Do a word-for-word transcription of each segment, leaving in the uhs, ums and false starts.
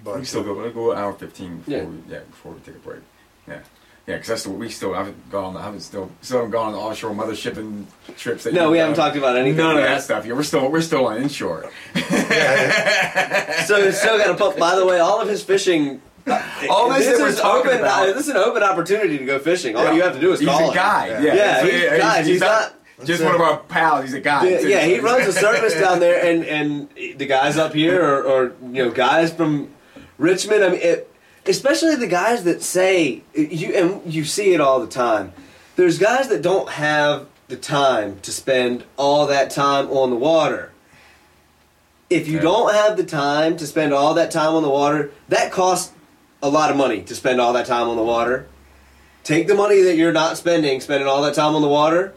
But we still go. We'll go an hour fifteen before Yeah. we yeah before we take a break. Yeah. Yeah, because that's the we still I haven't gone. I haven't still still haven't gone on the offshore mothership and trips. That No, you've we haven't done. talked about anything. None of yet. that stuff. Yeah, we're still we're still on inshore. So it's still got to pump. By the way, all of his fishing. All this, this that we're is talking open. about. Uh, this is an open opportunity to go fishing. All Yeah. you have to do is he's call a him. guide. Yeah. Yeah, Yeah, So, he's uh, a guide. He's not- just That's one it. of our pals. He's a guide. Yeah, too. yeah, he So runs a he's- service down there, and, and the guys up here, or, or you know, guys from Richmond. I mean, it, especially the guys that say you, and you see it all the time. There's guys that don't have the time to spend all that time on the water. If you Yeah. don't have the time to spend all that time on the water, that costs a lot of money to spend all that time on the water. Take the money that you're not spending, spending all that time on the water,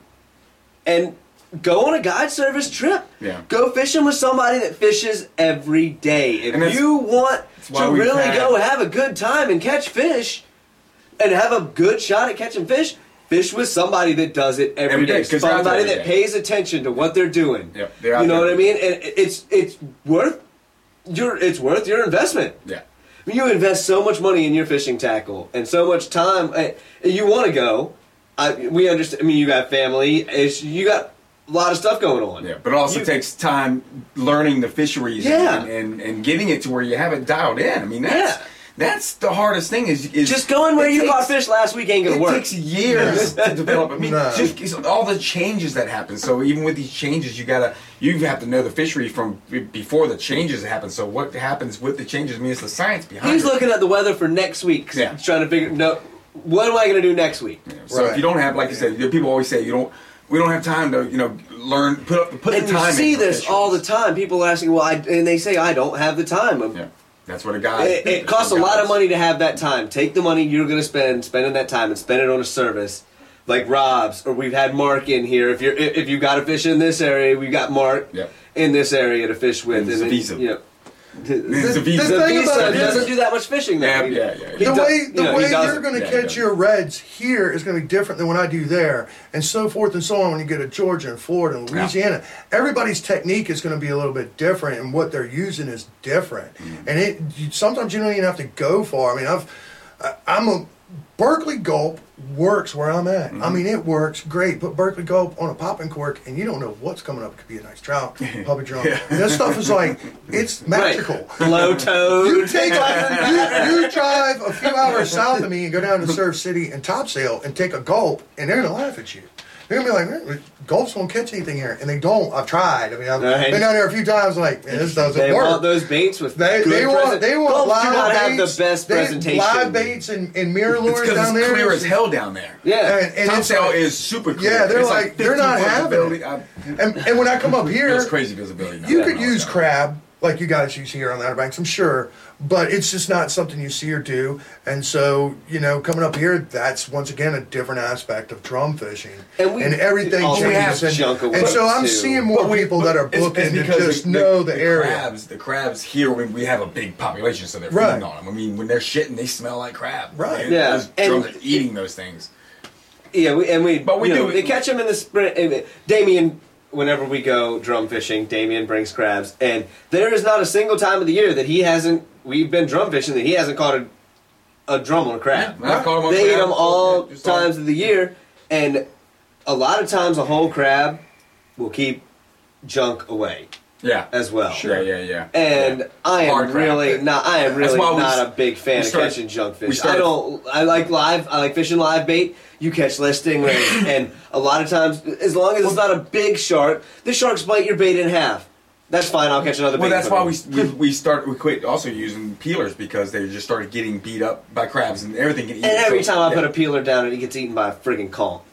and go on a guide service trip. Yeah. Go fishing with somebody that fishes every day. If And that's- you want why to we've really had- go have a good time and catch fish, and have a good shot at catching fish, fish with somebody that does it every, Every day. day, 'cause they're out there Somebody every that day. pays attention to what they're doing. Yep, they're out you know there. what I mean? And it's it's worth your it's worth your investment. Yeah. I mean, you invest so much money in your fishing tackle and so much time. uh, You want to go. I, we understand. I mean, you got family. It's, you got a lot of stuff going on. Yeah, but it also You- takes time learning the fisheries Yeah. and, and, and getting it to where you have it dialed in. I mean, that's Yeah. that's the hardest thing is, is Just going where it you takes- caught fish last week ain't gonna It work. takes years to develop. I mean, No. just it's all the changes that happen. So even with these changes, you gotta you have to know the fishery from b- before the changes happen. So what happens with the changes? I mean, it's the science behind He's it. looking at the weather for next week. Yeah. He's trying to figure. No, what am I going to do next week? Yeah. So if Right. you don't have, like you said, people always say you don't. We don't have time to, you know, learn, put up, put And the time. you see in for this all the fisheries. time. People are asking, well, I, and they say, I don't have the time. Yeah, that's what a guy. It, it costs a lot of money to have that time. Take the money you're going to spend, spending that time, and spend it on a service like Rob's, or we've had Mark in here. If you're if you got to fish in this area, we've got Mark Yep. in this area to fish with. And then, Zavisa. you know, It's a visa. the thing Zavisa about it is- doesn't do that much fishing. Though. Yeah, He- yeah, yeah. he the do- way you the know, he way doesn't. you're going to Yeah, catch yeah. your reds here is going to be different than when I do there, and so forth and so on. When you get to Georgia and Florida and Louisiana, everybody's technique is going to be a little bit different, and what they're using is different. Mm-hmm. And it you, sometimes you don't even have to go far. I mean, I've I, I'm a Berkeley Gulp works where I'm at. Mm-hmm. I mean, it works great. Put Berkeley Gulp on a popping cork, and you don't know what's coming up. It could be a nice trout, puppy drum. Yeah. And this stuff is like it's magical. Low toad. You take you, you drive a few hours south of me and go down to Surf City and Topsail and take a gulp, and they're gonna laugh at you. They're gonna be like, "Man, gulps won't catch anything here," and they don't. I've tried. I mean, I've Right. been down there a few times. Like, man, this doesn't They work. want those baits with They, good they want present- they want Gulps live do not baits. have the best they- presentation. Live baits and, and mirror It's lures because down it's there. clear as hell down there. Yeah. And, and it's Topsail like- is super clear. Yeah, they're It's like, they're fifteen not foot having visibility. it. I- and, and when I come up here, It's crazy visibility. now. you Yeah, could no, use no. crab like you guys use here on the Outer Banks, I'm sure, but it's just not something you see or do. And so, you know, coming up here, that's once again a different aspect of drum fishing, And we- everything also we have changes. And, junk and away, so I'm too. seeing more But we- people that are it's- booking it's to because just the- know the, the area. Crabs, the crabs here, when we have a big population, so they're Right. feeding on them. I mean, when they're shitting, they smell like crab. Right. And Yeah. those And- drums are eating those things. Yeah, we, and we, But we you know, do- they catch them in the spring. and Damien, whenever we go drum fishing, Damien brings crabs, and there is not a single time of the year that he hasn't. We've been drum fishing that he hasn't caught a, a drum or a crab. Yeah, I've caught 'em on They eat crab. them all Yeah, just all- times of the year, and a lot of times a whole crab will keep junk away Yeah. as well. Yeah, yeah, yeah. And Yeah. I am Hard crab. really not. I am That's really why we not s- a big fan we of started- catching junk we fish. I started- don't. I like live. I like fishing live bait. You catch less stingrays, and a lot of times, as long as it's not a big shark, the sharks bite your bait in half. That's fine. I'll catch another bait. Well, that's for why them. we, we we start we quit also using peelers because they just started getting beat up by crabs and everything get eaten. And every So, time I yeah. put a peeler down, it gets eaten by a friggin' conch.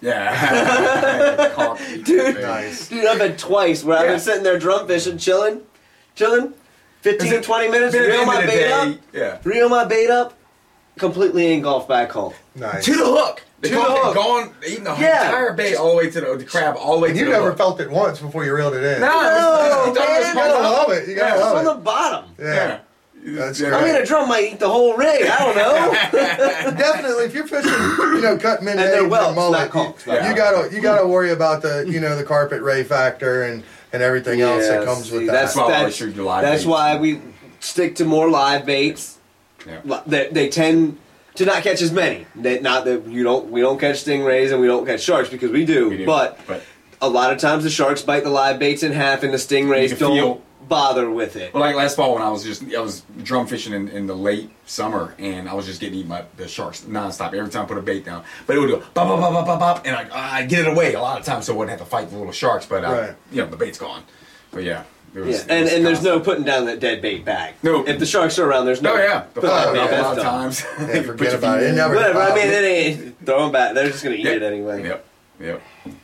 yeah, Conch. Dude, Nice. dude, I've been twice where I've Yeah. been sitting there drum fishing, chilling, chilling, fifteen, Is it- twenty minutes, But at the reel end my of the bait day, up, yeah. reel my bait up, completely engulfed by a conch. Nice. To the hook. The To the conch hook. gone eating the Yeah. entire bait all the way to the, the crab all the way And to you the never hook. felt it once before you reeled it in. No, No, it's- it's- man, it's You gotta small. love it. You gotta Yeah. It's love on it. the bottom. Yeah. Yeah. That's Yeah. great. I mean, a drum might eat the whole rig. I don't know. Definitely, if you're fishing, you know, cut minnows And they're and whelks, mullet, not conchs, you, yeah. you gotta you gotta worry about the you know the carpet ray factor and and everything else that Yeah, comes see, with that. That's, That's why I that's, shoot your live that's baits. why we stick to more live baits. Yeah. They, they tend to not catch as many. They, not that you don't, we don't catch stingrays and we don't catch sharks because we do, We do, but, but- a lot of times the sharks bite the live baits in half and the stingrays You can don't feel- bother with it. Well, like last fall when I was just I was drum fishing in, in the late summer and I was just getting eaten by the sharks nonstop every time I put a bait down. But it would go bop bop bop bop bop bop, and I I get it away a lot of times so I wouldn't have to fight the little sharks. But uh, Right. you know the bait's gone. But yeah, it was, Yeah, it and, was and there's no constant. putting down that dead bait back. No. If the sharks are around, there's no. Oh yeah, the put that Oh, bait a back lot of down. times. Yeah, You forget put your about feet it. It in. never- Whatever. I Pop mean, it. it ain't throw them back. They're just gonna eat Yep. it anyway. Yep, yep.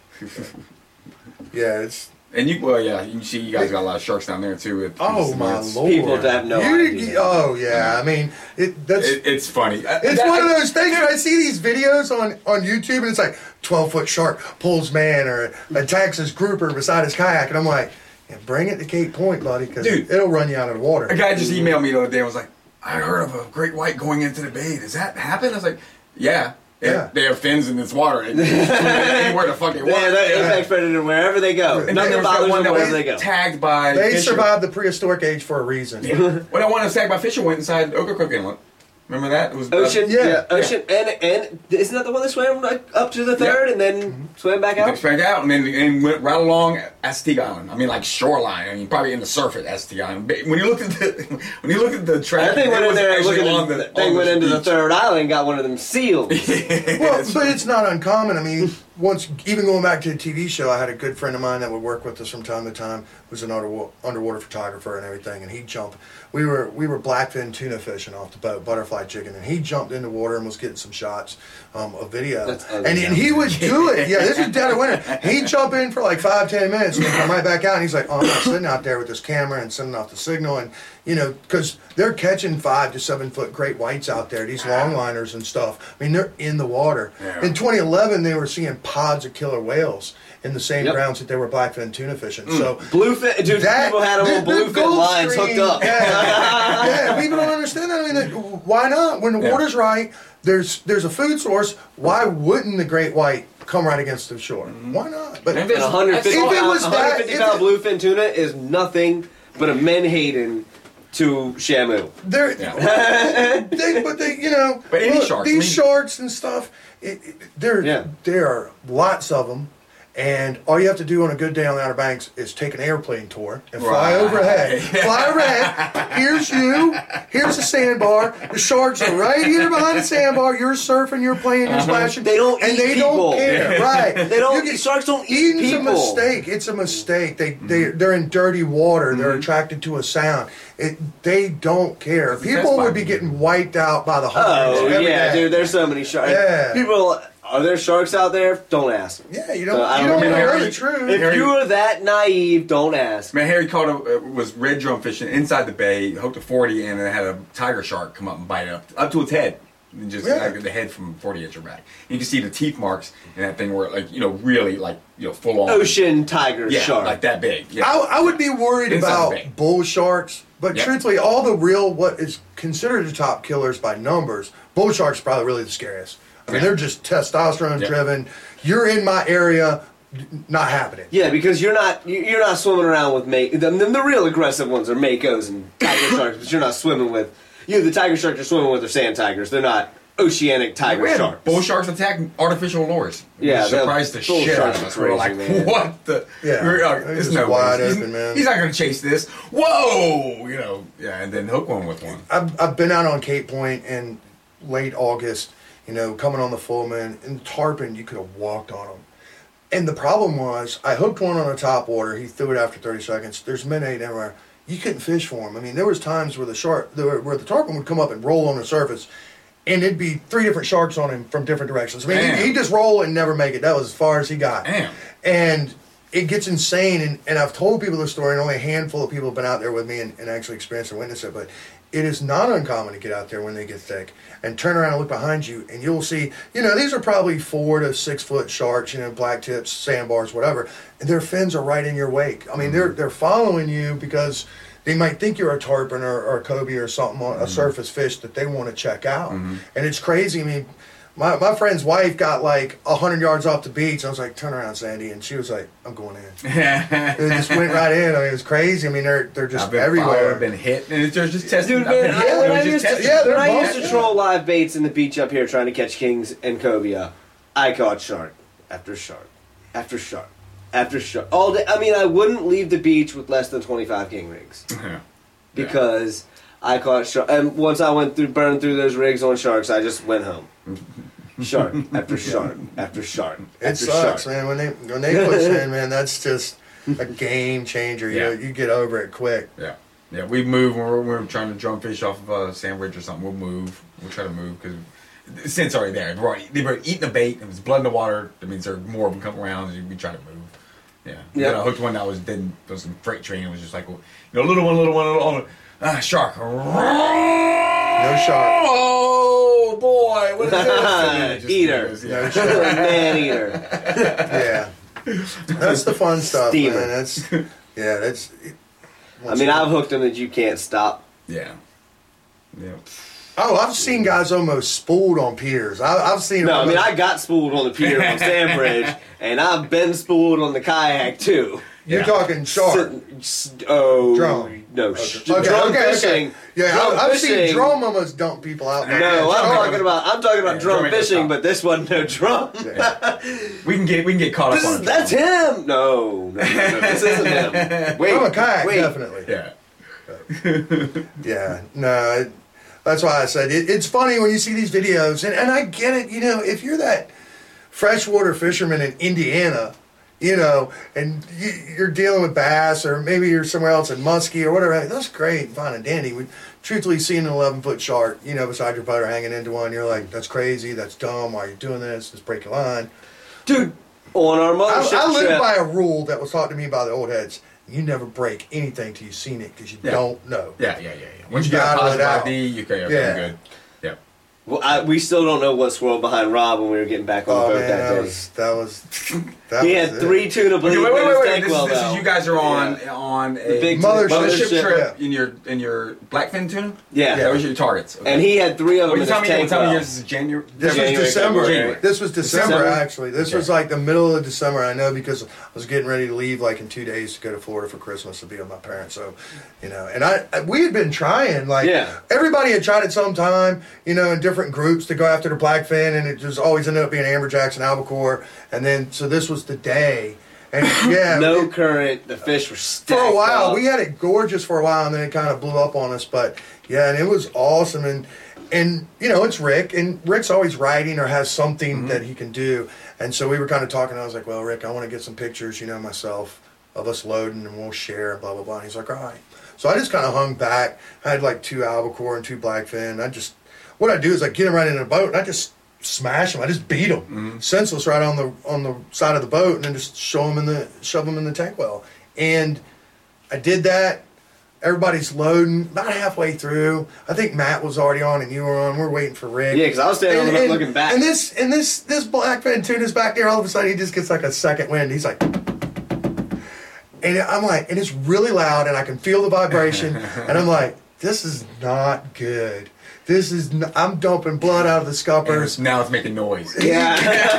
Yeah, it's. And you, well, yeah, you see, you guys got a lot of sharks down there too. It, Oh it's, my it's, lord! People have no You- idea. Oh yeah, I mean, it. That's. It, it's funny. It's one of those things where I see these videos on, on YouTube and it's like twelve foot shark pulls man or attacks his grouper beside his kayak, and I'm like, yeah, bring it to Cape Point, buddy, because Dude. it'll run you out of the water. A guy just emailed me the other day and was like, I heard of a great white going into the bay. Does that happen? I was like, yeah. It- Yeah. They have fins in this water. It- Anywhere the fuck they want. Yeah, they're Yeah. apex predator wherever they go. And then Nothing there was that bothers one them that wherever was they go. tagged by They Fisher. survived the prehistoric age for a reason. When I wanted to tag by Fisher went inside Ocracoke Inlet. Remember that? It was Ocean, Yeah. yeah, ocean, and and isn't that the one that swam like, up to the third Yeah. and then swam back They out? sprang out and then and went right along Assateague Island. I mean, like shoreline. I mean, probably in the surf at Assateague Island. But when you look at the when you look at the track, That thing it went in was there and actually looked on at the, the, thing on went into the beach. third island and got one of them seals. Well, but it's not uncommon. I mean, once even going back to the T V show, I had a good friend of mine that would work with us from time to time. Was an underwater, underwater photographer and everything, and he'd jump. We were we were blackfin tuna fishing off the boat, butterfly chicken, and he jumped in the water and was getting some shots um, of video. That's ugly. And, and he would do it. Yeah, this is dead of winter. He'd jump in for like five ten minutes and then come right back out. And he's like, "Oh, I'm not sitting out there with this camera and sending off the signal." And you know, because they're catching five to seven foot great whites out there, these longliners and stuff. I mean, they're in the water. Yeah. In twenty eleven, they were seeing pods of killer whales in the same Yep. grounds that they were blackfin tuna fishing. So Bluefin, dude, that people had them the- on the bluefin Gulf lines Stream, hooked up. Yeah, yeah, people don't understand that. I mean, that, why not? When the Yeah. water's right, there's there's a food source. Why wouldn't the great white come right against the shore? Why not? But And And one hundred fifty If it pound, was one hundred fifty that- pound if bluefin tuna is nothing but a menhaden to Shamu. they're Yeah. they, but they, you know, But any look, sharks, these I mean- sharks and stuff, it, it, there, Yeah. there are lots of them, and all you have to do on a good day on the Outer Banks is take an airplane tour and fly Right. overhead. Fly overhead. Here's you. Here's the sandbar. The sharks are right here behind the sandbar. You're surfing. You're playing. You're splashing. They don't and eat they people. don't care. Right. They don't. You These get- sharks don't eat Eating's people. a mistake. It's a mistake. They they they're in dirty water. They're attracted to a sound. It they don't care. That's the People test would bite. be getting wiped out by the hundreds. Oh every yeah, day. dude. There's so many sharks. Yeah. People, are there sharks out there? Don't ask. Yeah, you don't. So, I you don't don't know. know the truth. If Harry- you're that naive, don't ask. Man, Harry caught a, uh, was red drum fishing inside the bay, hooked a forty, and it had a tiger shark come up and bite it up, up to its head. And just Yeah. like, the head from forty inch or back. You can see the teeth marks in that thing where, like, you know, really, like, you know, full on. Ocean tiger Yeah, shark. like that big. Yeah. I, I would be worried Inside about the bank. bull sharks, but Yep. truthfully, all the real what is considered the top killers by numbers, bull sharks are probably really the scariest. I mean, Yeah. they're just testosterone Yeah. driven. You're in my area, not happening. Yeah, because you're not you- you're not swimming around with mate. The, the, the real aggressive ones are makos and tiger sharks, but you're not swimming with. You, the tiger sharks you're swimming with are sand tigers. They're not oceanic tiger We had sharks. bull sharks attack artificial lures. Yeah, It surprised the the bull shit out sharks of are us. We were crazy, like, man. what the? Yeah. we were like, They're there's just no wide way. He's, open, man. he's not going to chase this. Whoa! You know, yeah, and then hook one with one. I've, I've been out on Cape Point in late August, you know, coming on the full moon, and tarpon, you could have walked on them. And the problem was, I hooked one on a top water. He threw it after thirty seconds. There's menhaden everywhere. You couldn't fish for him. I mean, there was times where the shark, where the tarpon would come up and roll on the surface, and it'd be three different sharks on him from different directions. I mean, Damn. he'd, he'd just roll and never make it. That was as far as he got. Damn. And it gets insane. And, and I've told people the story, and only a handful of people have been out there with me and, and actually experienced and witnessed it. But it is not uncommon to get out there when they get thick and turn around and look behind you, and you'll see, you know, these are probably four to six foot sharks, you know, black tips, sandbars, whatever. And their fins are right in your wake. I mean, they're they're following you because they might think you're a tarpon or, or a cobia or something on a surface fish that they want to check out. And it's crazy. I mean, My, my friend's wife got like a hundred yards off the beach. I was like, "Turn around, Sandy," and she was like, "I'm going in." It just went right in. I mean, it was crazy. I mean, they're they're just I've been everywhere. Fired, I've been hit, and they're just testing. Dude, I've man, been I, hit, when they're I just used to, testing. yeah, they're when I used bumping. to troll live baits in the beach up here trying to catch kings and cobia, I caught shark after shark after shark after shark all day. I mean, I wouldn't leave the beach with less than twenty-five king rigs Yeah. because I caught shark. And once I went through, burned through those rigs on sharks, I just went home. Shark after shark after shark It after sucks, shark. man. When they when they push in, man, that's just a game changer. You Yeah. know, you get over it quick. Yeah, yeah. We move when we're, when we're trying to drum fish off of a sandwich or something. We'll move. We'll try to move because the scent's already there. They've already, they've already eaten the bait. If it's blood in the water, that means there are more of them come around. And we try to move. Yeah. Yeah. Yeah. I hooked one that was then was some freight train. It was just like, well, you know, little one, little one, little one. Ah, shark. No shark. Oh boy, what is this? And then it just Eater. goes, No yeah. shark. Man eater. Yeah, that's the fun stuff, Steamer. man. That's yeah, that's. I mean, I've hooked them that you can't stop. Yeah. Yeah. Oh, I've seen guys almost spooled on piers. I, I've seen. No, I mean, almost- I got spooled on the pier on Stanbridge, and I've been spooled on the kayak too. You're Yeah. talking shark. Sit- s- oh, Drum. no, sh- Okay, drum okay, fishing. okay. Yeah, drum I, I've fishing. seen drum almost dump people out. No, there. I'm Drum- talking about I'm talking about Yeah, drum drum ain't gonna fishing, stop. but this wasn't no drum. Yeah. We can get we can get caught This up on is, it. that's him. No, no, no, no, this isn't him. Wait, From a kayak, wait. definitely. Yeah. Yeah, no, it, that's why I said it, it's funny when you see these videos, and, and I get it. You know, if you're that freshwater fisherman in Indiana, you know, and you, you're dealing with bass, or maybe you're somewhere else in Muskie or whatever, that's great, fine and dandy. We truthfully seeing an eleven foot shark, you know, beside your boat or hanging into one, you're like, that's crazy, that's dumb. Why are you doing this? Just break your line. Dude, on our I, mothership I live trip, by a rule that was taught to me by the old heads. You never break anything till you've seen it because you Yeah. don't know. Yeah, yeah, yeah, yeah. Once you, You got a gotta let positive out. I D, you okay, okay, Yeah. good. Yeah. well, I, we still don't know what swirled behind Rob when we were getting back on Oh the boat man, that that day. was that was. That he was had it. three tuna Okay, bleeds wait, wait, in wait, his wait. tank This, well this is now. you guys are on Yeah. on a The big Mothership mothership trip, trip yeah. in your in your blackfin tuna. Yeah. That was your targets. Okay. And he had three of What them you in tell his me? What tank time of well. year this is January? This January, was December. February. This was December, December? actually. This Okay. was like the middle of December. I know because I was getting ready to leave like in two days to go to Florida for Christmas to be with my parents. So, you know, and I, I we had been trying like Yeah. everybody had tried at some time, you know, in different groups to go after the blackfin, and it just always ended up being amberjacks and albacore. And then so this was the day, and yeah, No it- current. The fish were for stacked a while. up. We had it gorgeous for a while, and then it kind of blew up on us. But yeah, and it was awesome. And and you know, it's Rick, and Rick's always writing or has something Mm-hmm. that he can do. And so we were kind of talking. I was like, "Well, Rick, I want to get some pictures, you know, myself of us loading, and we'll share." Blah blah blah. And he's like, "All right." So I just kind of hung back. I had like two albacore and two blackfin. I just what I do is I get them right in a boat, and I just smash them. I just beat them, Mm-hmm. senseless, right on the on the side of the boat, and then just show them in the shove them in the tank well. And I did that. Everybody's loading. About halfway through, I think Matt was already on, and you were on. We're waiting for Rick. Yeah, because I was standing on the boat looking back. And this and this this blackfin tuna's back there. All of a sudden, he just gets like a second wind. He's like, and I'm like, and it's really loud, and I can feel the vibration, and I'm like, this is not good. This is n- I'm dumping blood out of the And scuppers. it's, now it's making noise. yeah.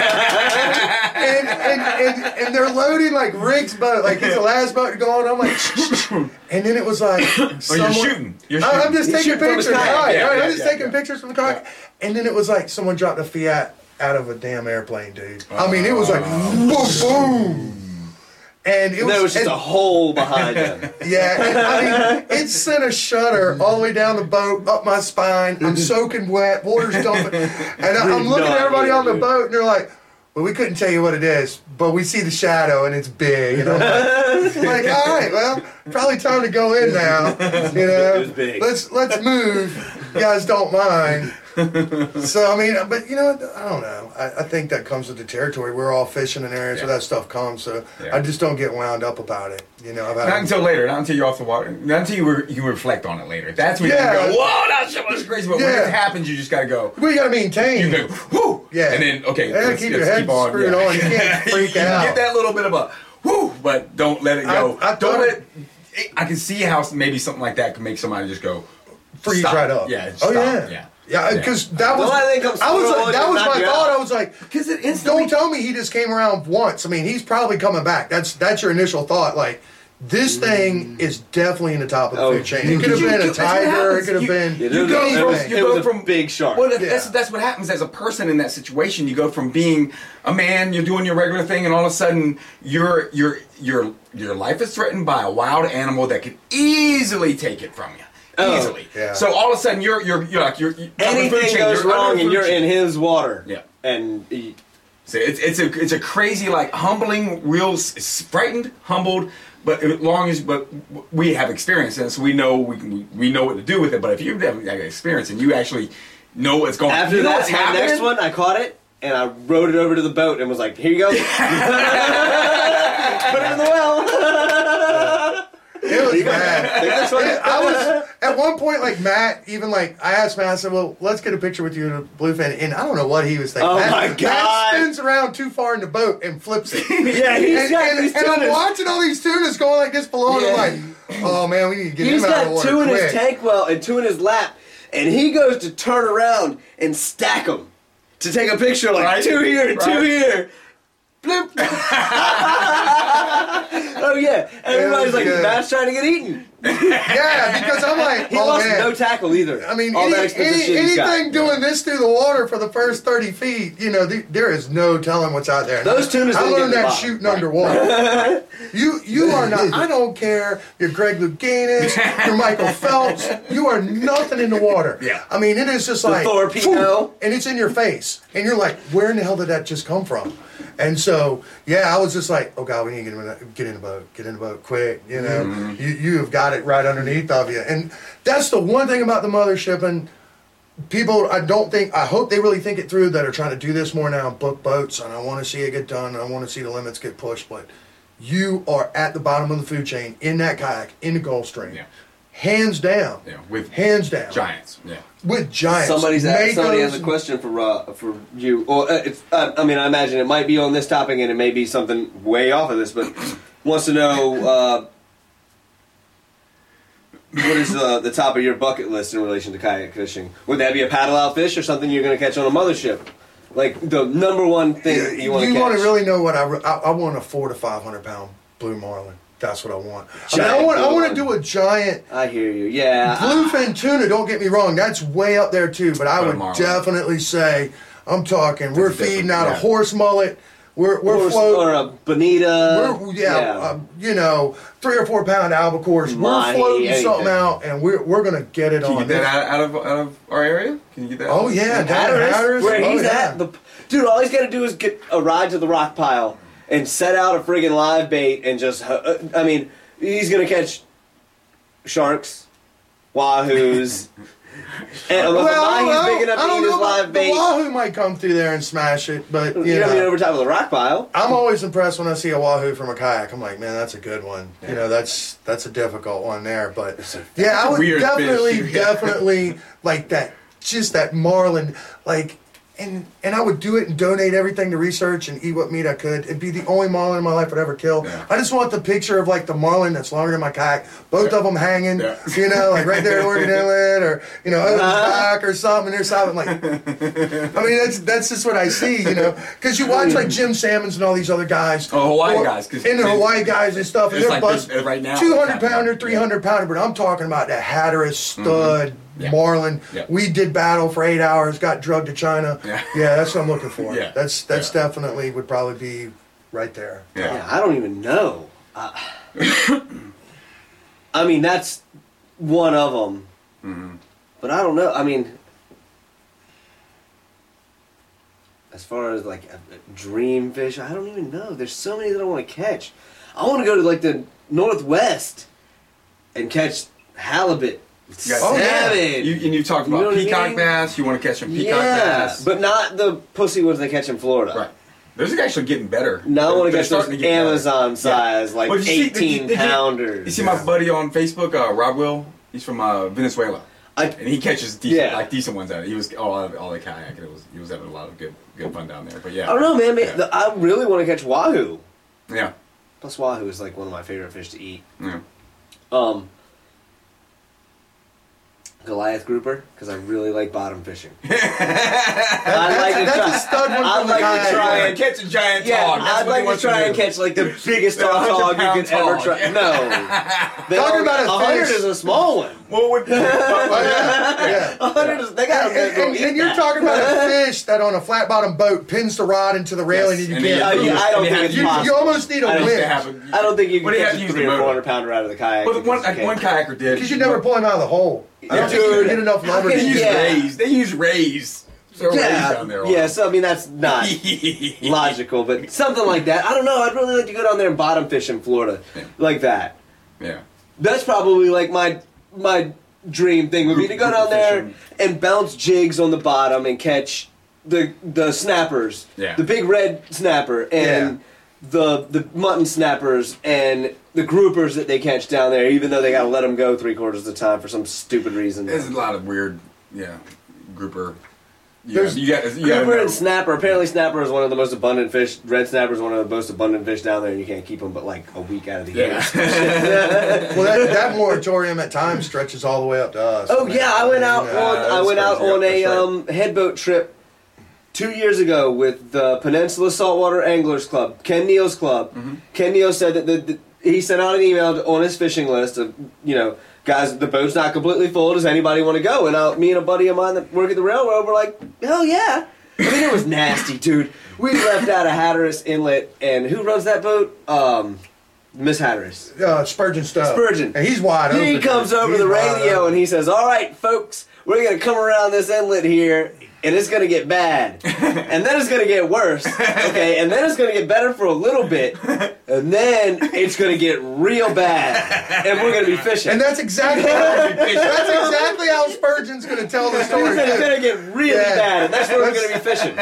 and, and, and, and they're loading like Rick's boat, like he's the last boat going. I'm like, and then it was like, Oh, you're someone- shooting. You're I- I'm shooting. just He's taking shooting from his pictures. kayak. Right, Yeah, right. yeah, I'm just yeah, taking yeah. pictures from the kayak. And then it was like someone dropped a Fiat out of a damn airplane, dude. I mean, it was like boom, boom. And it was, There was just and- a hole behind him. yeah, and, I mean, it sent a shudder all the way down the boat, up my spine. I'm soaking wet, water's dumping. And I, I'm Dude, looking no at everybody idea, on the dude. boat, and they're like, well, we couldn't tell you what it is, but we see the shadow, and it's big. And I'm like, like, all right, well, probably time to go in now. You know, It was big. let's let's move. You guys don't mind. So, I mean, but you know, what? I don't know. I, I think that comes with the territory. We're all fishing in areas where Yeah. that stuff comes, so Yeah. I just don't get wound up about it. You know, I've had Not until later. Not until you're off the water. Not until you re- you reflect on it later. That's when Yeah. you go, whoa, that shit was crazy. But when Yeah. it happens, you just gotta go. we got to maintain. You go, whoo, Yeah. and then okay, Yeah, let's, keep let's your head keep on. screwed yeah. on. You can't freak you, out. You get that little bit of a whoo, but don't let it go. I- I don't thought- let. I can see how maybe something like that could make somebody just go Freeze stop. right up. Yeah, just Oh, stop. yeah. yeah. Yeah, because that was Well, I think I'm I was squirrel like, that looking was knock my you thought. out. I was like, Because it instantly. don't tell me he just came around once. I mean, he's probably coming back. That's that's your initial thought. Like, this thing is definitely in the top of the Oh, food chain. It could have you- been you- a that's what tiger. It happens. could have You- been. It You was, go it from- was, you it go was a from- big shark. Well, that- Yeah. that's that's what happens as a person in that situation. You go from being a man, you're doing your regular thing, and all of a sudden, your your your your life is threatened by a wild animal that could easily take it from you. Oh, Easily. yeah. So all of a sudden, you're you're you're like you're, you're top of the food Anything chain, goes you're under wrong the and food you're chain. in his water. Yeah. And he, So it's it's a it's a crazy, like, humbling, real s- frightened, humbled. But as long as but we have experience in it, so we know we can, we, we know what to do with it. But if you haven't had experience and you actually know what's going on, after you know that, what's my happening. next one, I caught it and I rode it over to the boat and was like, "Here you go, put it in the well." It was bad. Take this one. I was at one point like Matt. Even like I asked Matt. I said, "Well, let's get a picture with you in a bluefin." And I don't know what he was thinking. Oh Matt, my Matt God. spins around too far in the boat and flips it. Yeah, he's and, got and, these and I'm tunas. watching all these tunas going like this below, and I'm like, "Oh man, we need to get He's him out of the got water two in quick." his tank well and two in his lap, and he goes to turn around and stack them to take a picture, like Right. two here and two Right. here. Bloop. Oh yeah, everybody's like, good. Matt's trying to get eaten. Yeah, because I'm like, He oh lost man. no tackle either. I mean, all any, that expensive any, shit he's got. anything doing this through the water for the first thirty feet, you know, th- there is no telling what's out there. Those tunas I didn't get learned to the that bottom. shooting underwater. you you are not. I don't care. You're Greg Louganis. You're Michael Phelps. You are nothing in the water. Yeah. I mean, it is just like Thorpedo. and it's in your face, and you're like, where in the hell did that just come from? And so, yeah, I was just like, oh God, we need to get in the, get in the boat, get in the boat quick. You know, Mm-hmm. you you have got it right underneath of you, and that's the one thing about the mothership. And people, I don't think, I hope they really think it through that are trying to do this more now, book boats, and I want to see it get done, and I want to see the limits get pushed. But you are at the bottom of the food chain in that kayak in the Gulf Stream, Yeah. hands down, Yeah, with hands down, giants. Yeah. with giants. Somebody's asked, somebody has a Makos, question for uh, for you. Or uh, it's, uh, I mean, I imagine it might be on this topic, and it may be something way off of this, but wants to know uh, what is uh, the top of your bucket list in relation to kayak fishing? Would that be a paddle out fish or something you're going to catch on a mothership? Like the number one thing you want to You catch? want to really know what I, re- I I want a four to five hundred pound blue marlin. That's what I want. I, mean, I Giant want. I blue want to marlin. do a giant I hear you. Yeah. bluefin tuna. Don't get me wrong. That's way up there too. But I But a would marlin. definitely say I'm talking. We're a different- feeding out a yeah. horse mullet. We're we're Or, floating. or a bonita. We're, yeah, Um, you know, three or four pound albacore. We're Mahi, floating anything. something out, and we're we're gonna get it Can you on. get that This- out, out of out of our area? Can you get that? Oh out? yeah, down in Hatteras, Hatteras. where Oh, he's yeah. at. The, dude, all he's got to do is get a ride to the rock pile and set out a friggin' live bait and just. Uh, I mean, he's gonna catch sharks, wahoos. And unless Well, the mahi's big enough I to don't eat his know. about- live The bait, wahoo might come through there and smash it, but you you know, know. I mean, over top of the rock pile. I'm always impressed when I see a wahoo from a kayak. I'm like, man, that's a good one. You know, that's that's a difficult one there. But yeah, I a would weird definitely, fish. definitely like that. Just that marlin, like, and and I would do it and donate everything to research and eat what meat I could. It'd be the only marlin in my life I'd ever kill. Yeah. I just want the picture of like the marlin that's longer than my kayak, both of them hanging. Yeah. You know, like right there in Oregon Inlet, or you know, over the back or something. There's something like. I mean, that's that's just what I see, you know, because you watch like Jim Salmons and all these other guys. Oh, Hawaii or- guys, 'cause and the they- Hawaii guys and stuff, and it's they're like bust this- right now, two hundred it's happening. pounder, three hundred pounder. But I'm talking about that Hatteras stud Yeah. marlin. Yeah. We did battle for eight hours, got drugged to China. Yeah. Yeah, that's what I'm looking for. Yeah. That's that's Yeah. definitely would probably be right there. Yeah. Yeah, I don't even know. Uh, I mean, that's one of them. Mm-hmm. But I don't know. I mean, as far as like a, a dream fish, I don't even know. There's so many that I want to catch. I want to go to like the Northwest and catch halibut, Yeah. Oh, yeah. salmon. You, and you talked You know about what I peacock mean? bass. You want to catch some peacock yeah, bass, but not the pussy ones they catch in Florida. right? Those are actually getting better. Now I want to They're catch those starting to get better. Amazon size, like Well, did you see- did you- eighteen did you- pounders. You see my buddy on Facebook, uh, Rob Will. He's from uh, Venezuela, I, and he catches decent, Yeah. like decent ones out of it. He was all all the kayak. It was he was having a lot of good good fun down there. But yeah, I don't know, man. man Yeah. the, I really want to catch wahoo. Yeah, Plus, wahoo is like one of my favorite fish to eat. yeah. Um, Goliath grouper, because I really like bottom fishing. That- I'd like to that's try. a stud one I'd from the like kayak. to try Yeah, and catch a giant Yeah, hog. That's I'd what he like to wants try do. and catch like the biggest The hog you hundred could ever pound try. hog. No, they Talking all- about a a hundred fish. is a small one. What would? Oh, yeah, yeah. A hundred is they got And, and, and, and you're talking about a fish that on a flat bottom boat pins the rod into the railing Yes, and you and can't. Uh, he- move. yeah, I don't and he think had it's to you, use- possible. you almost need a I don't winch to have a- I don't think you What can do you have catch to a use three the or motor? four hundred pounder out of the kayak. Well, the one, because you one can't. kayaker did. Because you never pull him out of the hole. I don't Yeah. think you Dude, get enough how leverage. They use Yeah. rays. They use rays. Throw rays Yeah, down there. on yeah. them. So I mean, that's not logical, but something like that. I don't know. I'd really like to go down there and bottom fish in Florida, Yeah. like that. Yeah. That's probably like my my dream thing would be Group- to go group down there fishing. and bounce jigs on the bottom and catch the the snappers, Yeah. the big red snapper and the the mutton snappers and the groupers that they catch down there. Even though they got to let them go three quarters of the time for some stupid reason. There's a lot of weird, yeah, grouper. Yeah, There's- you got, you got Grouper and snapper. Apparently, snapper is one of the most abundant fish. Red snapper is one of the most abundant fish down there, and you can't keep them but like a week out of the year. Yeah. Well, that, that moratorium at times stretches all the way up to us. Oh yeah, I went out You know, on I went out crazy. on a That's right. um, headboat trip two years ago with the Peninsula Saltwater Anglers Club, Ken Neal's club. Mm-hmm. Ken Neal said that the, the, he sent out an email to, on his fishing list of you know guys, the boat's not completely full. Does anybody want to go? And I, me and a buddy of mine that work at the railroad were like, hell yeah. I mean, it was nasty, dude. We left out of Hatteras Inlet, and who runs that boat? Um, Miss Hatteras. Uh, Spurgeon stuff. Spurgeon. And he's wide open. He comes over He's the wide radio open. and he says, all right, folks, we're going to come around this inlet here, and it's going to get bad. And then it's going to get worse. Okay, and then it's going to get better for a little bit. And then it's going to get real bad. And we're going to be fishing. And that's exactly how, that's exactly how Spurgeon's going to tell the It's story. going to get really Yeah. bad, and that's where we're going to be fishing.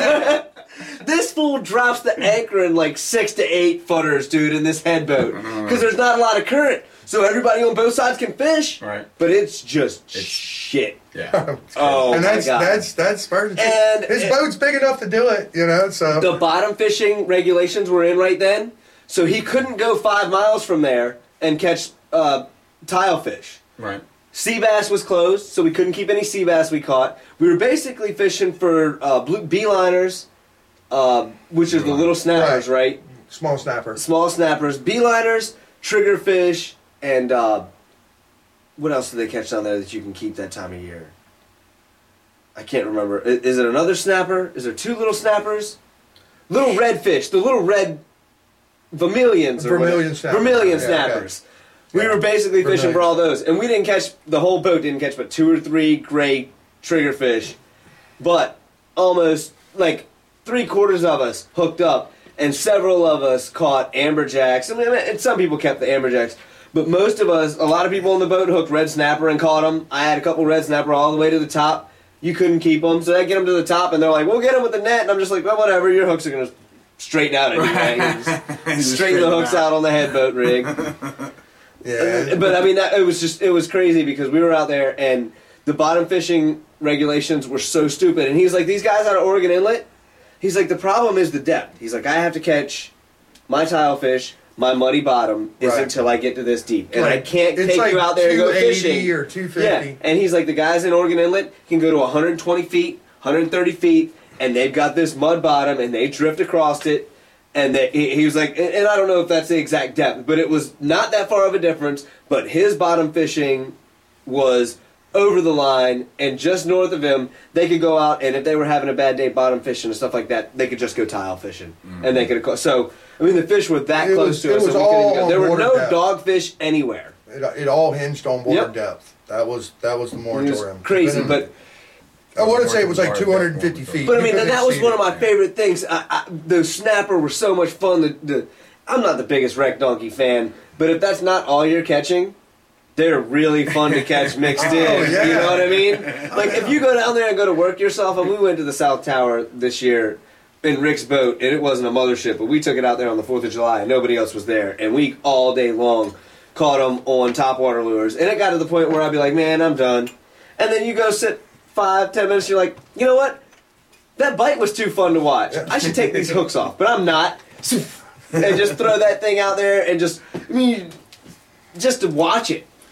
This fool drops the anchor in like six to eight footers, dude, in this headboat. Because there's not a lot of current. So everybody on both sides can fish. Right. But it's just It's- shit. Yeah. Oh, and that's my God. that's that's Spurgeon. And His it- boat's big enough to do it, you know. So The bottom fishing regulations were in right then. So he couldn't go five miles from there and catch uh, tile fish. Right. Sea bass was closed, so we couldn't keep any sea bass we caught. We were basically fishing for uh, blue beeliners, uh, which is the little snappers, right? small snapper. Small snappers, beeliners, triggerfish, and uh, what else do they catch down there that you can keep that time of year? I can't remember. I- Is it another snapper? Is there two little snappers? Little red fish, the little red vermilions. Or Vermilion whatever. snapper. Vermilion Yeah, snappers. We Yeah. were basically fishing Vermilion. for all those. And we didn't catch, the whole boat didn't catch but two or three great triggerfish. But almost like three quarters of us hooked up. And several of us caught amberjacks. I mean, and some people kept the amberjacks. But most of us, a lot of people on the boat hooked red snapper and caught them. I had a couple red snapper all the way to the top. You couldn't keep them. So I get them to the top and they're like, we'll get them with the net. And I'm just like, well, whatever. Your hooks are going to straighten out anyway. You just Just straighten the hooks out on the headboat rig. Yeah. But I mean, that, it was just, it was crazy because we were out there and the bottom fishing regulations were so stupid. And he's like, these guys out of Oregon Inlet, he's like, the problem is the depth. He's like, I have to catch my tile fish, my muddy bottom is Right. until I get to this deep. And I Like, can't it's take like you out there and go two eighty fishing. or two fifty. Yeah, and he's like, the guys in Oregon Inlet can go to one hundred twenty feet, one hundred thirty feet, and they've got this mud bottom, and they drift across it. And they, he, he was like, and, and I don't know if that's the exact depth, but it was not that far of a difference. But his bottom fishing was over the line, and just north of him, they could go out, and if they were having a bad day bottom fishing and stuff like that, they could just go tile fishing, Mm-hmm. and they could. So I mean, the fish were that It close was- to it us. was that we couldn't all go. on There were water no depth. dogfish anywhere. It, it all hinged on water Yep. depth. That was that was the It moratorium. was crazy, Then- but. I want to say it was like two hundred fifty feet. But I You mean, couldn't that was exceed one of it. my favorite things. I, I, the snapper were so much fun. The, the I'm not the biggest wreck donkey fan, but if that's not all you're catching, they're really fun to catch mixed in. Oh, yeah. You know what I mean? Like if you go down there and go to work yourself, and we went to the South Tower this year in Rick's boat, and it wasn't a mothership, but we took it out there on the fourth of July, and nobody else was there, and we all day long caught them on topwater lures, and it got to the point where I'd be like, man, I'm done. And then you go sit five, ten minutes, you're like, you know what? That bite was too fun to watch. I should take these hooks off, but I'm not. And just throw that thing out there and just, I mean, just to watch it.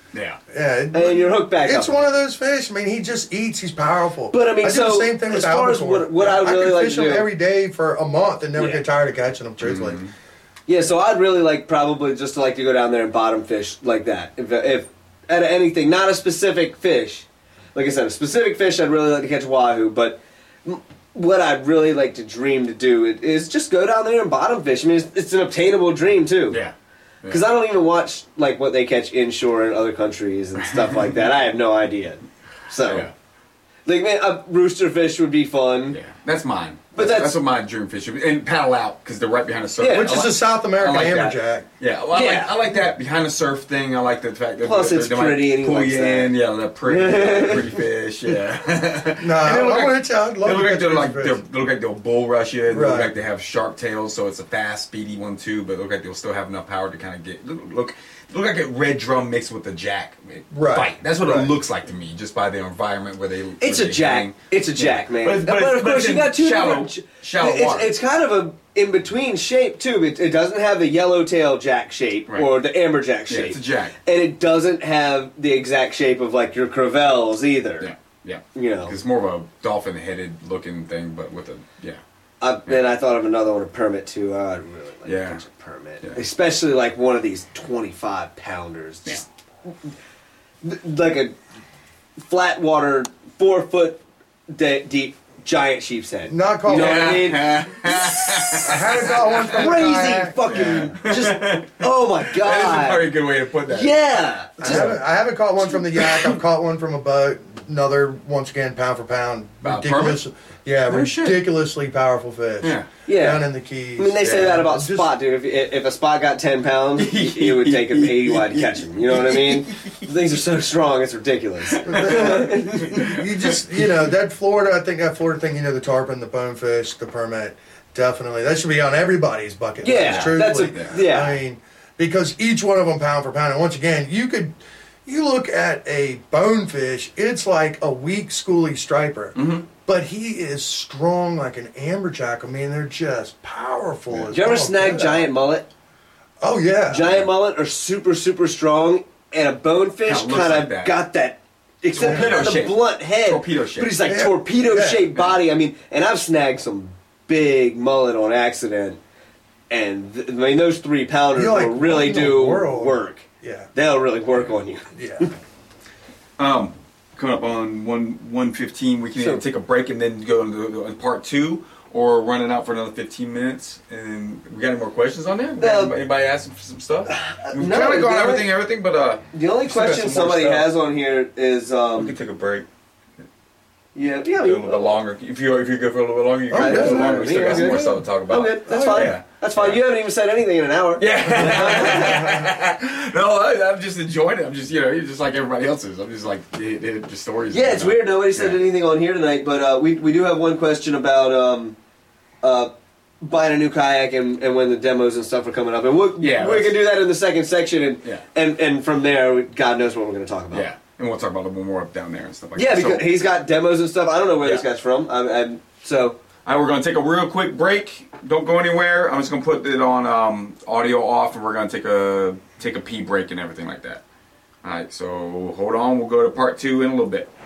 Yeah. Yeah, and then you're hooked back it's up. one of those fish. I mean, he just eats. He's powerful. But I mean, I do so the same thing as with far as albacore. what, what I really could like fish to them do every day for a month and never Yeah. get tired of catching them. Truthfully, Mm-hmm. Yeah, so I'd really like probably just to like to go down there and bottom fish like that. If if at anything, not a specific fish. Like I said, a specific fish I'd really like to catch wahoo, but m- what I'd really like to dream to do i- is just go down there and bottom fish. I mean, it's, it's an obtainable dream too. Yeah. Because I don't even watch like what they catch inshore in other countries and stuff like that. I have no idea. So, Yeah. like man, a rooster fish would be fun. Yeah. That's mine. But that's, that's- that's what my dream fish should be. And paddle out because they're right behind the surf. Yeah, which I is like- a South American I like that. amberjack. Yeah, well, I, Yeah. Like, I like that behind the surf thing. I like the fact that Plus they, it's they might pretty and he pull likes you that. in. Yeah, that pretty, uh, pretty fish. Yeah. No, And they I'm look like- with you. I'd They love look to like catch they're a like fish. they're, they look like they'll bull rush you. They look Right. like they have sharp tails, so it's a fast, speedy one too. But they look like they'll still have enough power to kind of get look. look Look like a red drum mixed with a jack Right. fight. That's what Right. it looks like to me, just by the environment where they. It's where a they jack. hang. It's a jack, man. But it's- but But, it's- of but course, it's you in got two shallow- different. shallow it's, water. it's kind of a in between shape too. It, it doesn't have the yellowtail jack shape Right. or the amberjack shape. Yeah, it's a jack. and it doesn't have the exact shape of like your Crevells either. Yeah, yeah. You know. It's more of a dolphin-headed looking thing, but with a yeah. I, then I thought of another one, a permit too. Oh, I'd really like Yeah. to catch a permit, Yeah. especially like one of these twenty-five pounders, just th- like a flat water, four foot de- deep giant sheep's head. Not called You know one. what I mean? I had got one from the Crazy kayak. fucking just oh my That is a god. very good way to put that. Yeah. I Just- haven't, I haven't caught one from the yak. I've caught one from a boat. Another, once again, pound for pound. About Ridiculous, yeah, Oh, shit. ridiculously powerful fish. Yeah. Yeah. Down in the Keys. I mean, they say Yeah. that about Just- spot, dude. If, if a spot got ten pounds, it would take an eighty wide to catch him. You know what I mean? Things are so strong, it's ridiculous. you just, you know, that Florida, I think that Florida thing, you know, the tarpon, the bonefish, the permit, definitely. That should be on everybody's bucket Yeah, list, that's a- truthfully. yeah. I mean, because each one of them pound for pound. And once again, you could, you look at a bonefish, it's like a weak schoolie striper. Mm-hmm. But he is strong like an amberjack. I mean, they're just powerful. as Did you ever all snag get giant out. mullet? Oh, yeah. Giant mullet are super, super strong, and a bonefish Kinda looks kind like of that. got that. Except Torpedo not the shape. blunt head, Torpedo shape. but he's like Yeah. torpedo-shaped Yeah. body. I mean, and I've snagged some big mullet on accident, and th- I mean those three pounders You're like, will really what in the do world? work. Yeah. They'll really work on you. Yeah. Um, coming up on one one fifteen, we can So- either take a break and then go into into part two, or run it out for another fifteen minutes. And we got any more questions on there? Um, Anybody asking for some stuff? We've no, kind of gone the only- everything, everything, but uh, The only Still got question some more somebody stuff. has on here is, we um, can take a break. yeah, yeah, Go a little bit longer. If you if you go for a little bit longer, you can Oh, go a little yeah, longer. We still yeah, got some more yeah. stuff to talk about. Oh, good. That's Oh, fine. yeah. That's fine. You haven't even said anything in an hour. Yeah. no, I, I'm just enjoying it. I'm just, you know, you're just like everybody else is. I'm just like, they, they, just stories. Yeah, it's you know? weird. Nobody said Yeah. anything on here tonight, but uh, we we do have one question about um, uh, buying a new kayak and, and when the demos and stuff are coming up, and we'll, Yeah, we let's- can do that in the second section, and Yeah. and and from there, we- God knows what we're going to talk about. Yeah. And we'll talk about a little bit more up down there and stuff like yeah, that. because So- he's got demos and stuff. I don't know where this Yeah. guy's from. I'm, I'm so All right, we're going to take a real quick break. Don't go anywhere. I'm just going to put it on um, audio off, and we're going to take a take a pee break and everything like that. All right, so hold on. We'll go to part two in a little bit.